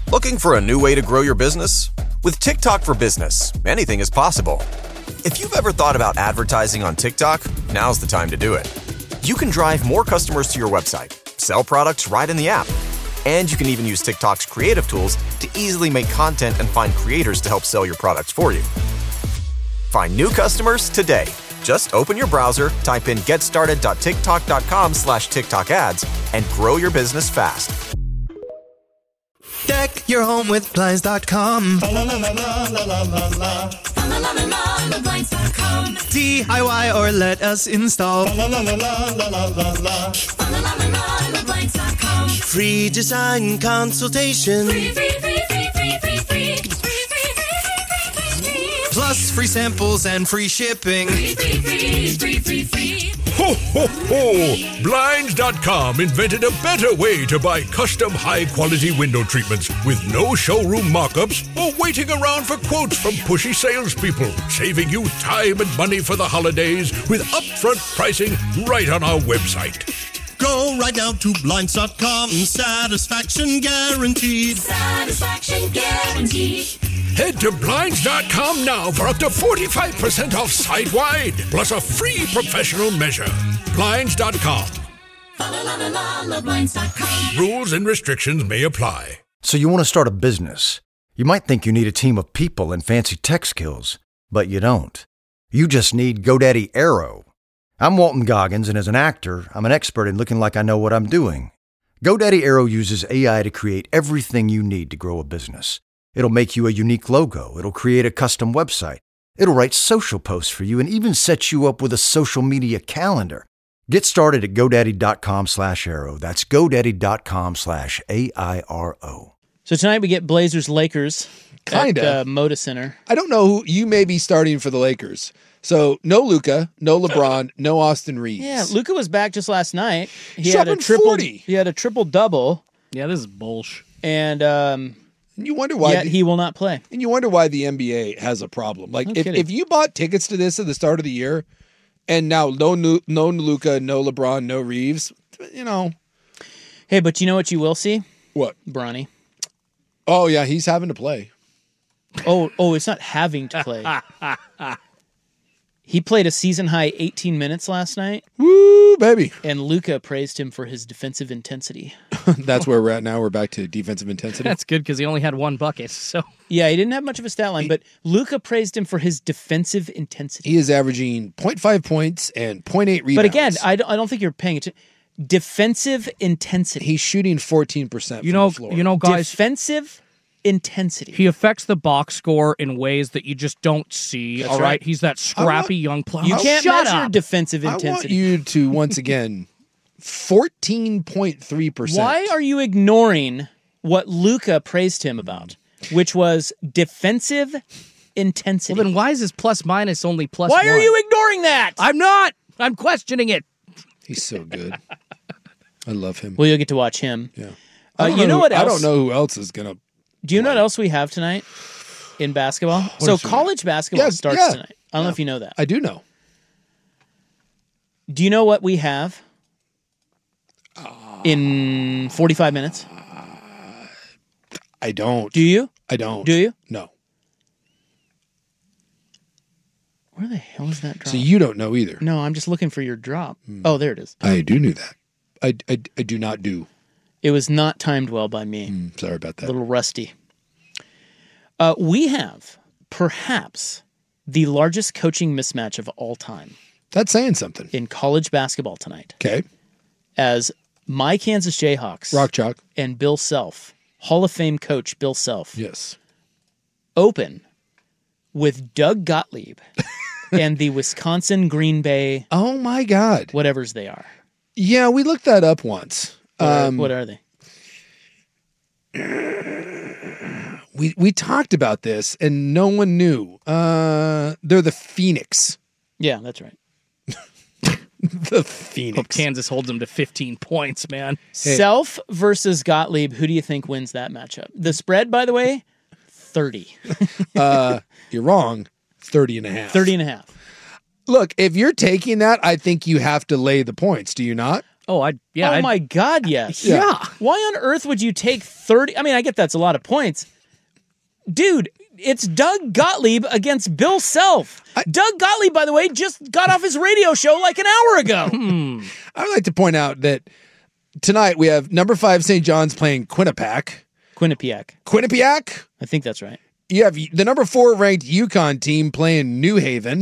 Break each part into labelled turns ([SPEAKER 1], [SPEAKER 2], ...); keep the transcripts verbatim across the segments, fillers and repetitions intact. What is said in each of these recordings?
[SPEAKER 1] Looking for a new way to grow your business? With TikTok for Business, anything is possible. If you've ever thought about advertising on TikTok, now's the time to do it. You can drive more customers to your website, sell products right in the app, and you can even use TikTok's creative tools to easily make content and find creators to help sell your products for you. Find new customers today. Just open your browser, type in getstarted.tiktok.com slash TikTok ads, and grow your business fast.
[SPEAKER 2] Deck your home with Blinds dot com. D I Y or let us install. Free design consultation. Free, free, free, free, free, free, free. Plus free samples and free shipping. Free, free, free, free, free, free.
[SPEAKER 3] Ho, ho, ho! Blinds dot com invented a better way to buy custom high-quality window treatments with no showroom mock-ups or waiting around for quotes from pushy salespeople, saving you time and money for the holidays with upfront pricing right on our website.
[SPEAKER 2] Go right now to Blinds dot com. Satisfaction guaranteed.
[SPEAKER 4] Satisfaction guaranteed.
[SPEAKER 3] Head to Blinds dot com now for up to forty-five percent off site-wide, plus a free professional measure. Blinds dot com.
[SPEAKER 4] Blinds dot com.
[SPEAKER 3] Rules and restrictions may apply.
[SPEAKER 5] So you want to start a business. You might think you need a team of people and fancy tech skills, but you don't. You just need GoDaddy Aero. I'm Walton Goggins, and as an actor, I'm an expert in looking like I know what I'm doing. GoDaddy Aero uses A I to create everything you need to grow a business. It'll make you a unique logo. It'll create a custom website. It'll write social posts for you and even set you up with a social media calendar. Get started at GoDaddy.com slash Aero. That's GoDaddy.com slash A I R O.
[SPEAKER 6] So tonight we get Blazers-Lakers
[SPEAKER 7] Kinda.
[SPEAKER 6] at uh, Moda Center.
[SPEAKER 7] I don't know who you may be starting for the Lakers. So no Luka, no LeBron, no Austin Reeves.
[SPEAKER 6] Yeah, Luka was back just last night. He
[SPEAKER 7] Shoving
[SPEAKER 6] had a triple.
[SPEAKER 7] forty.
[SPEAKER 6] He had a triple double,
[SPEAKER 8] Yeah, this is bullshit.
[SPEAKER 6] and um,
[SPEAKER 7] And you wonder why
[SPEAKER 6] yet
[SPEAKER 7] the,
[SPEAKER 6] he will not play.
[SPEAKER 7] and you wonder why the N B A has a problem. Like
[SPEAKER 6] No
[SPEAKER 7] if,
[SPEAKER 6] kidding.
[SPEAKER 7] if you bought tickets to this at the start of the year, and now no Nu- no Luka, no LeBron, no Reeves, you know
[SPEAKER 6] Hey, but you know what you will see,
[SPEAKER 7] what?
[SPEAKER 6] Bronny?
[SPEAKER 7] Oh yeah, he's having to play.
[SPEAKER 6] Oh, oh, it's not having to play. He played a season high eighteen minutes last night,
[SPEAKER 7] Woo, baby.
[SPEAKER 6] and Luka praised him for his defensive intensity.
[SPEAKER 7] That's where we're at now. We're back to defensive intensity.
[SPEAKER 8] That's good because he only had one bucket. So
[SPEAKER 6] Yeah, he didn't have much of a stat line, but Luka praised him for his defensive intensity.
[SPEAKER 7] He is averaging zero point five points and zero point eight rebounds.
[SPEAKER 6] But again, I don't, I don't think you're paying attention. Defensive intensity.
[SPEAKER 7] he's shooting fourteen percent.
[SPEAKER 8] you
[SPEAKER 7] from
[SPEAKER 8] know,
[SPEAKER 7] the floor.
[SPEAKER 8] you know, guys,
[SPEAKER 6] Defensive intensity.
[SPEAKER 8] he affects the box score in ways that you just don't see.
[SPEAKER 6] That's
[SPEAKER 8] all
[SPEAKER 6] right.
[SPEAKER 8] right, he's that scrappy young player.
[SPEAKER 6] you
[SPEAKER 8] Oh,
[SPEAKER 6] can't
[SPEAKER 8] shut
[SPEAKER 6] measure
[SPEAKER 8] up.
[SPEAKER 6] defensive
[SPEAKER 7] I want
[SPEAKER 6] intensity.
[SPEAKER 7] you to once again fourteen point three percent.
[SPEAKER 6] Why are you ignoring what Luka praised him about, which was defensive intensity?
[SPEAKER 8] Well, then why is his plus minus only plus
[SPEAKER 6] Why are
[SPEAKER 8] one?
[SPEAKER 6] you ignoring that?
[SPEAKER 8] I'm not. I'm questioning it.
[SPEAKER 7] He's so good. I love him.
[SPEAKER 6] Well, you'll get to watch him.
[SPEAKER 7] Yeah.
[SPEAKER 6] Uh,
[SPEAKER 7] I don't
[SPEAKER 6] you know
[SPEAKER 7] who-
[SPEAKER 6] what else?
[SPEAKER 7] I don't know who else is gonna.
[SPEAKER 6] Do you know what else we have tonight in basketball? so
[SPEAKER 7] is it?
[SPEAKER 6] college basketball
[SPEAKER 7] Yeah,
[SPEAKER 6] starts
[SPEAKER 7] yeah.
[SPEAKER 6] tonight. I don't know if you know that.
[SPEAKER 7] I do know.
[SPEAKER 6] Do you know what we have in forty-five minutes?
[SPEAKER 7] I don't.
[SPEAKER 6] Do you?
[SPEAKER 7] I don't.
[SPEAKER 6] Do you?
[SPEAKER 7] No.
[SPEAKER 6] Where the hell is that drop?
[SPEAKER 7] So you don't know either.
[SPEAKER 6] No, I'm just looking for your drop. Oh, there it is.
[SPEAKER 7] I do know that. I, I, I do not do.
[SPEAKER 6] It was not timed well by me.
[SPEAKER 7] Mm, sorry about
[SPEAKER 6] A
[SPEAKER 7] that.
[SPEAKER 6] little rusty. Uh, we have perhaps the largest coaching mismatch of all time
[SPEAKER 7] That's saying something.
[SPEAKER 6] in college basketball tonight,
[SPEAKER 7] Okay.
[SPEAKER 6] as my Kansas Jayhawks
[SPEAKER 7] Rock chalk.
[SPEAKER 6] and Bill Self, Hall of Fame coach Bill Self,
[SPEAKER 7] Yes.
[SPEAKER 6] open with Doug Gottlieb and the Wisconsin Green Bay
[SPEAKER 7] Oh my God.
[SPEAKER 6] whatevers they are.
[SPEAKER 7] Yeah, we looked that up once.
[SPEAKER 6] What are,
[SPEAKER 7] Um,
[SPEAKER 6] what are they?
[SPEAKER 7] we we talked about this and no one knew. Uh, they're the Phoenix.
[SPEAKER 6] Yeah, that's right.
[SPEAKER 7] The
[SPEAKER 8] Hope
[SPEAKER 7] Phoenix.
[SPEAKER 8] Kansas holds him to fifteen points, man.
[SPEAKER 6] Self versus Gottlieb. Who do you think wins that matchup? The spread, by the way, thirty.
[SPEAKER 7] uh, you're wrong. thirty and a half.
[SPEAKER 6] thirty and a half.
[SPEAKER 7] Look, if you're taking that, I think you have to lay the points. Do you not?
[SPEAKER 8] Oh, I yeah.
[SPEAKER 6] oh
[SPEAKER 8] I'd-
[SPEAKER 6] my God, yes.
[SPEAKER 8] Yeah.
[SPEAKER 6] Why on earth would you take thirty? I mean, I get that's a lot of points. Dude, it's Doug Gottlieb against Bill Self. Doug Gottlieb, by the way, just got off his radio show like an hour ago.
[SPEAKER 7] I would like to point out that tonight we have number five Saint John's playing Quinnipiac.
[SPEAKER 6] Quinnipiac.
[SPEAKER 7] Quinnipiac?
[SPEAKER 6] I think that's right.
[SPEAKER 7] You have the number four ranked Yukon team playing New Haven.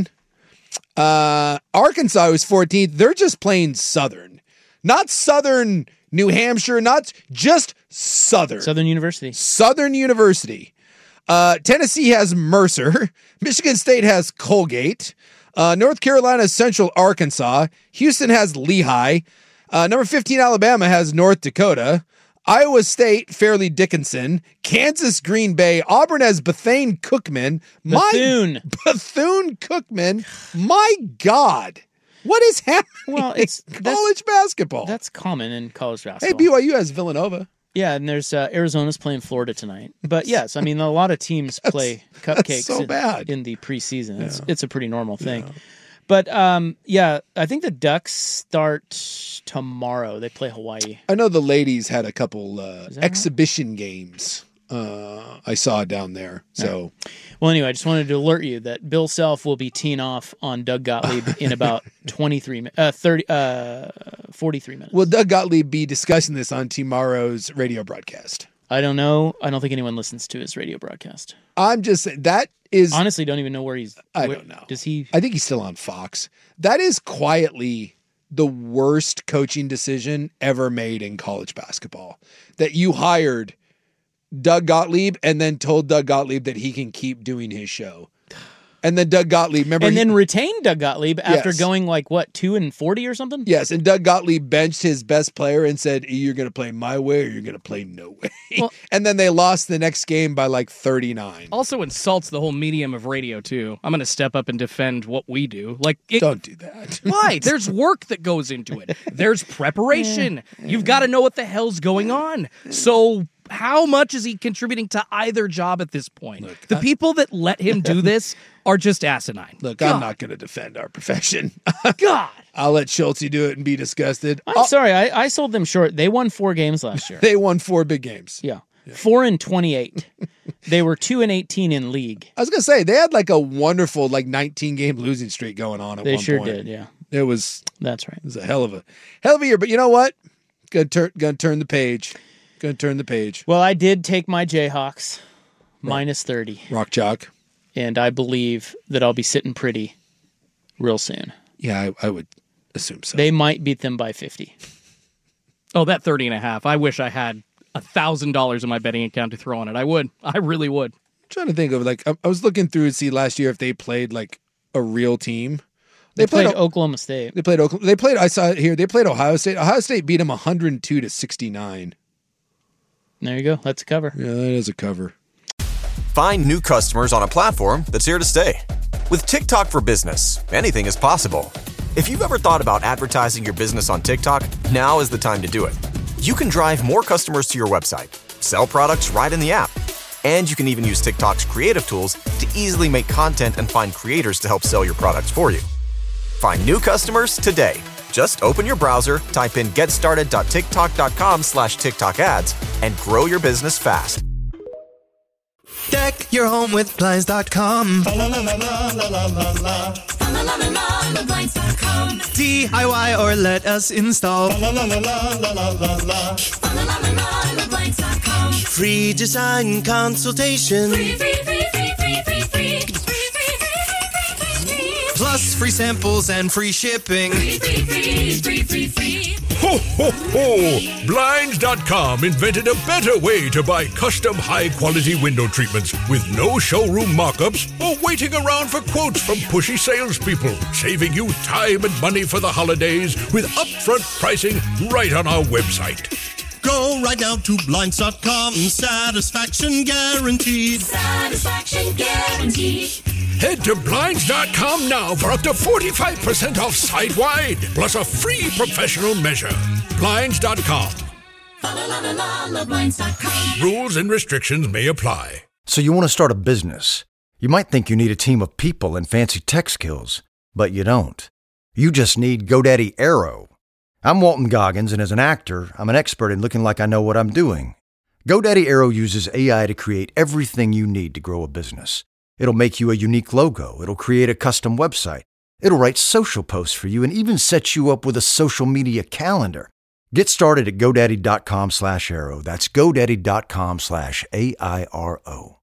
[SPEAKER 7] Uh, Arkansas was fourteenth. They're just playing Southern. Not Southern New Hampshire, not just Southern.
[SPEAKER 6] Southern University.
[SPEAKER 7] Southern University. Uh, Tennessee has Mercer. Michigan State has Colgate. Uh, North Carolina has Central Arkansas. Houston has Lehigh. Uh, number fifteen, Alabama has North Dakota. Iowa State, Fairleigh Dickinson. Kansas, Green Bay. Auburn has Bethune Cookman. My,
[SPEAKER 6] Bethune.
[SPEAKER 7] Bethune Cookman. My God. What is happening?
[SPEAKER 6] Well, it's
[SPEAKER 7] college basketball.
[SPEAKER 6] That's common in college
[SPEAKER 7] Hey,
[SPEAKER 6] basketball.
[SPEAKER 7] B Y U has Villanova.
[SPEAKER 6] Yeah, and there's uh, Arizona's playing Florida tonight. But yes, I mean, a lot of teams play cupcakes
[SPEAKER 7] so
[SPEAKER 6] in,
[SPEAKER 7] bad.
[SPEAKER 6] in the preseason. It's, it's a pretty normal thing. But um, yeah, I think the Ducks start tomorrow. They play Hawaii.
[SPEAKER 7] I know the ladies had a couple uh,
[SPEAKER 6] that
[SPEAKER 7] exhibition games uh, I saw down there. So
[SPEAKER 6] Well, anyway, I just wanted to alert you that Bill Self will be teeing off on Doug Gottlieb in about twenty-three, mi- uh, thirty, uh, forty-three minutes.
[SPEAKER 7] will Doug Gottlieb be discussing this on tomorrow's radio broadcast?
[SPEAKER 6] I don't know. I don't think anyone listens to his radio broadcast.
[SPEAKER 7] I'm just saying that is.
[SPEAKER 6] Honestly, don't even know where he's.
[SPEAKER 7] I
[SPEAKER 6] where-
[SPEAKER 7] don't know.
[SPEAKER 6] Does he?
[SPEAKER 7] I think he's still on Fox. That is quietly the worst coaching decision ever made in college basketball. That you hired Doug Gottlieb and then told Doug Gottlieb that he can keep doing his show. And then Doug Gottlieb, remember?
[SPEAKER 6] And
[SPEAKER 7] he-
[SPEAKER 6] then retained Doug Gottlieb after
[SPEAKER 7] Yes.
[SPEAKER 6] going like what two and forty or something.
[SPEAKER 7] Yes, and Doug Gottlieb benched his best player and said, "You're going to play my way, or you're going to play no way."
[SPEAKER 8] Well-
[SPEAKER 7] and then they lost the next game by like thirty-nine.
[SPEAKER 8] Also insults the whole medium of radio too. I'm going to step up and defend what we do. Like, it,
[SPEAKER 7] Don't do that.
[SPEAKER 8] why? There's work that goes into it. There's preparation. You've got to know what the hell's going on. So how much is he contributing to either job at this point? the people that let him do this are just asinine.
[SPEAKER 7] Look,
[SPEAKER 8] God.
[SPEAKER 7] I'm not going to defend our profession.
[SPEAKER 8] God.
[SPEAKER 7] I'll let Schulte do it and be disgusted.
[SPEAKER 6] I'm sorry, I, I sold them short. They won four games last year.
[SPEAKER 7] They won four big games.
[SPEAKER 6] yeah. four and twenty-eight. They were two and eighteen in league.
[SPEAKER 7] I was going to say, they had like a wonderful like nineteen game losing streak going on at
[SPEAKER 6] They
[SPEAKER 7] one
[SPEAKER 6] sure
[SPEAKER 7] point.
[SPEAKER 6] did. Yeah,
[SPEAKER 7] It was,
[SPEAKER 6] that's right.
[SPEAKER 7] it was a hell of a hell of a year. But you know what? Gonna turn, gonna turn the page. Gonna turn the page.
[SPEAKER 6] Well, I did take my Jayhawks minus thirty,
[SPEAKER 7] Rock chalk.
[SPEAKER 6] and I believe that I'll be sitting pretty real soon.
[SPEAKER 7] Yeah, I, I would assume so.
[SPEAKER 6] They might beat them by fifty.
[SPEAKER 8] Oh, that thirty and a half. I wish I had a thousand dollars in my betting account to throw on it. I would. I really would.
[SPEAKER 7] trying to think of like I, I was looking through to see last year if they played like a real team.
[SPEAKER 6] They, played,
[SPEAKER 7] O-
[SPEAKER 6] Oklahoma State.
[SPEAKER 7] They played Oklahoma. They played. I saw it here. They played Ohio State. Ohio State beat them one hundred two to sixty-nine.
[SPEAKER 6] There you go. That's a cover.
[SPEAKER 7] Yeah, that is a cover.
[SPEAKER 1] Find new customers on a platform that's here to stay. With TikTok for Business, anything is possible. If you've ever thought about advertising your business on TikTok, now is the time to do it. You can drive more customers to your website, sell products right in the app, and you can even use TikTok's creative tools to easily make content and find creators to help sell your products for you. Find new customers today. Just open your browser, type in getstarted.tiktok.com slash TikTok ads, and grow your business fast.
[SPEAKER 2] Deck your home with Blinds dot com.
[SPEAKER 4] La la la la la la la la blinds dot com.
[SPEAKER 2] D I Y or let us install.
[SPEAKER 4] La la la la la la la la la blinds dot com.
[SPEAKER 2] Free design consultation.
[SPEAKER 4] Free, free, free, free, free, free, free. Free, free, free, free, free, free.
[SPEAKER 2] Plus free samples and free shipping.
[SPEAKER 4] Free, free, free, free, free, free.
[SPEAKER 3] Ho, ho, ho! Blinds dot com invented a better way to buy custom high-quality window treatments with no showroom mock-ups or waiting around for quotes from pushy salespeople, saving you time and money for the holidays with upfront pricing right on our website.
[SPEAKER 2] Go right now to Blinds dot com. Satisfaction guaranteed.
[SPEAKER 4] Satisfaction guaranteed.
[SPEAKER 3] Head to Blinds dot com now for up to forty-five percent off site-wide, plus a free professional measure. Blinds dot com.
[SPEAKER 4] La la la la la blinds dot com.
[SPEAKER 3] Rules and restrictions may apply.
[SPEAKER 5] So you want to start a business. You might think you need a team of people and fancy tech skills, but you don't. You just need GoDaddy Aero. I'm Walton Goggins, and as an actor, I'm an expert in looking like I know what I'm doing. GoDaddy Aero uses A I to create everything you need to grow a business. It'll make you a unique logo. It'll create a custom website. It'll write social posts for you and even set you up with a social media calendar. Get started at GoDaddy.com slash Aero. That's GoDaddy.com slash A I R O.